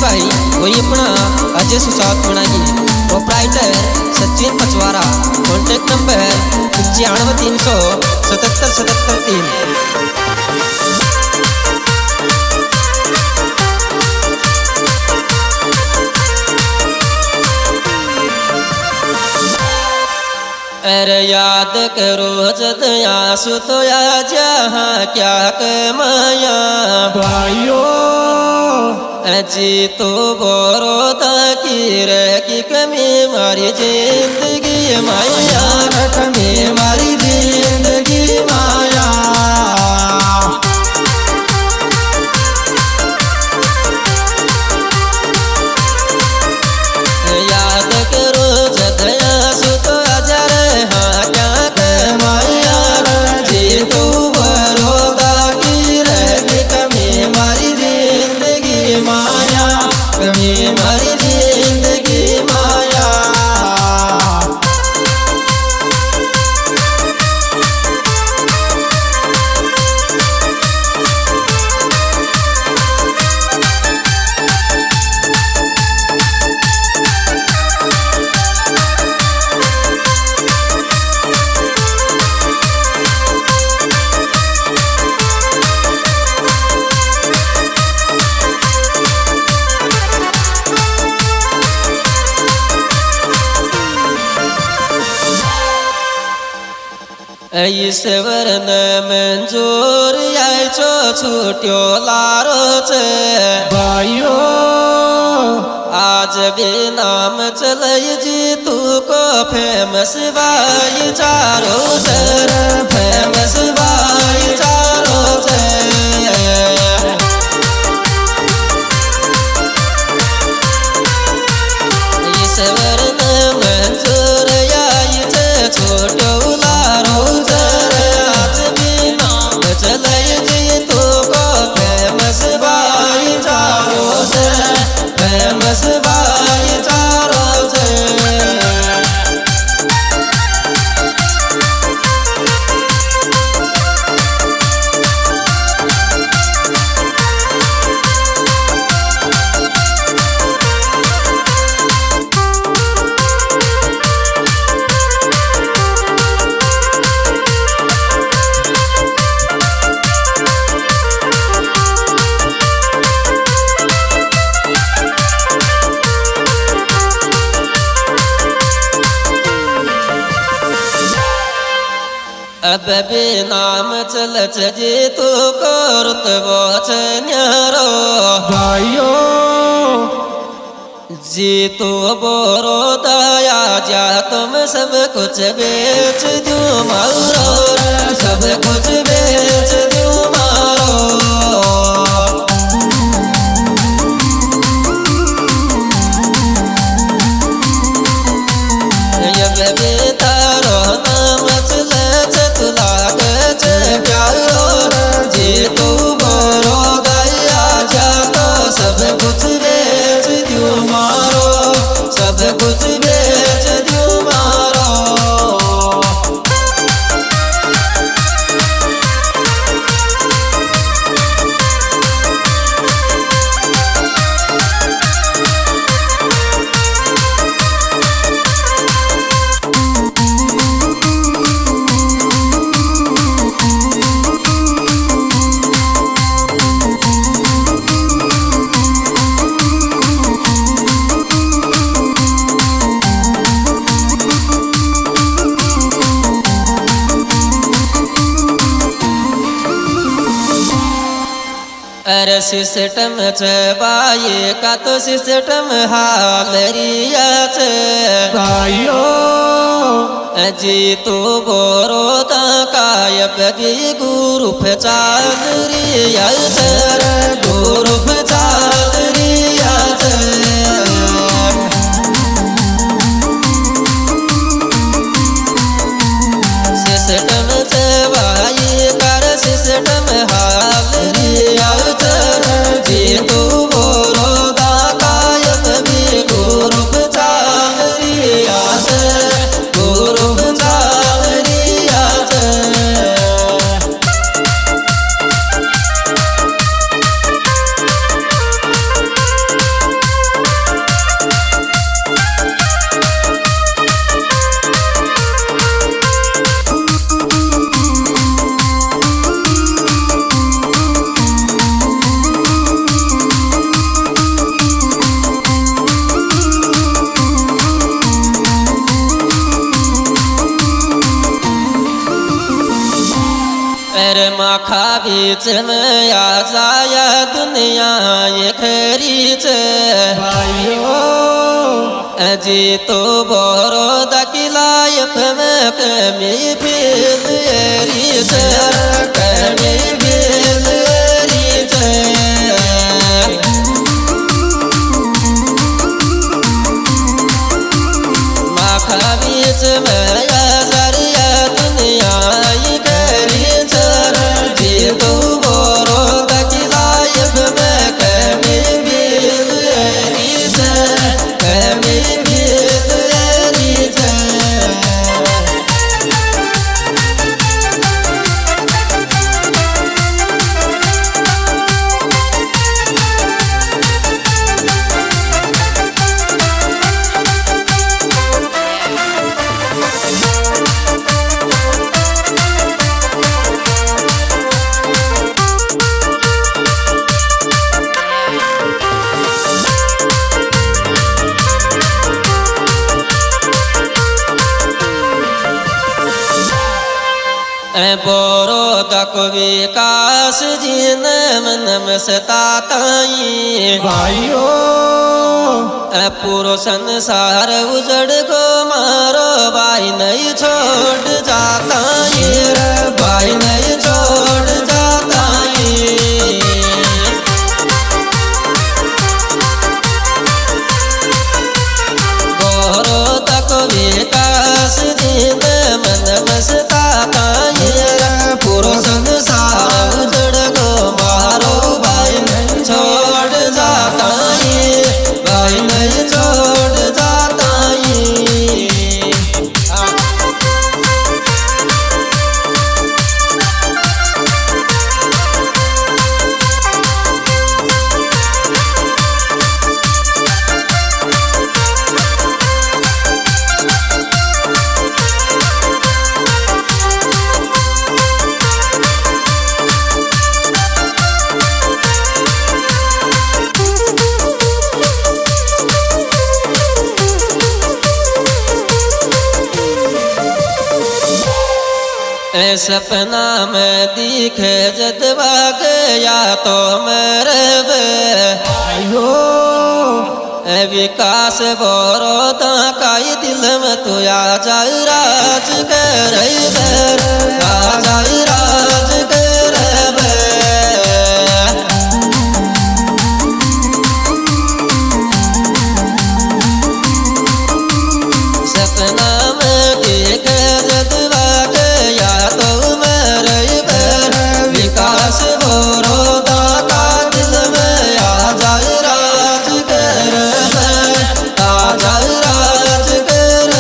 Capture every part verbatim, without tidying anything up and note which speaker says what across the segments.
Speaker 1: भाई वही अपना अजय सुसाद बनाइए। Proprietor Sachin Pachwara. Contact number पचानवे तीन सौ सतहत्तर सतहत्तर तीन। अरे याद करो जद आंसू तो आ जहाँ क्या कमाया
Speaker 2: भाइयों
Speaker 1: अजी तो बोरोदा की रे की कमी मारी जिंदगी माया कमी मारी जिंदगी माया। याद करो जद आंसू तो आ जा रे हाँ क्या कमाया जी तो बोरोदा की रे की कमी मारी जिंदगी माया कमी मारी जिंदगी माया। ईश्वर न मंजूर आयचो छुट्यो लारो छे
Speaker 2: भाइयों
Speaker 1: आज भी नाम चलई जी तू को फेमस भाई चारो सर फेमस भाई चारो से। ईश्वर न मंजूर आई छे छोटो लारो आज भी नाम चलई जी तू को फेमस भाई चारो से फेमस भाई चारो से। अब भी नाम चलच जी तू करत वच न्यारो
Speaker 2: भाइयों
Speaker 1: जी तू बोरो दया जा तुम सब कुछ बेच दू मारो सब कुछ बेच दू मारो। अब भी तारो नाम चलच लागच प्यारो जी तू बोरो दया जा तो सब कुछ बेच दू मारो सब कुछ बेच दू मारो। अरे सिस्टम चबाए का तो सिस्टम हालरिया छे
Speaker 2: भाइयों
Speaker 1: जी तू बोरो कायप गी गुरुप चालरिया छे गुरुप चालरिया छे। सिस्टम चबाए कर सिस्टम हालरिया जी तू बोरो दा कायप भी गुरुप चालरिया छे गुरुप चालरिया छे। अरे माखा बीच में आ जाया दुनिया ये खरीच
Speaker 2: भाइयों
Speaker 1: जी तो बोरो दकिलायफ में कमी फिर रीच कमी फिर रीच माखा बीच में आ जाया दुनिया ये खरीच जी तो बोरो दकिलायफ में कमी फिर रीच कमी बोरो दक विकास जिन मन मस्ताताई
Speaker 2: भाइयों
Speaker 1: पूरो संसार उजड़ को मारो भाई नहीं छोड़ जाता ये भाई नहीं छोड़ जाता ये बोरो दक विकास जिन मन मस्ताता पूरो संसार उजड़ को मारो भाई नहीं छोड़ जाता ये भाई नहीं छोड़ जाता ये सपना में दिखे जदवा गया तो मरब
Speaker 2: भाइयों
Speaker 1: विकास बोरो काई दिल में तो आ जाए राज कर आ जाए राज कर सपना में दिखे जदवा गया तो विकास बोरो का दिल में आ जाए राज कर आ जाए राज कर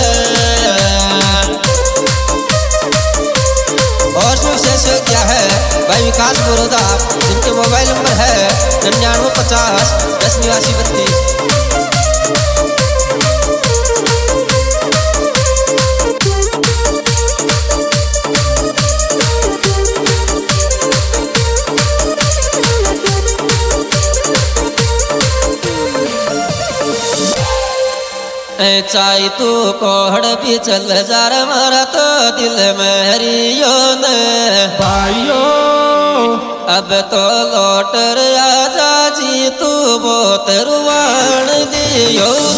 Speaker 1: और विशेष क्या है भाई विकास बोरोदा जिनके मोबाइल नंबर है निन्यानवे पचास दस निवासी बत्तीस। चाई तू कोहड़ भी चल जार मारा तो दिल में रियो ने
Speaker 2: भाइयों
Speaker 1: अब तो लौट आ जा जी तू बहुत रुवान दियो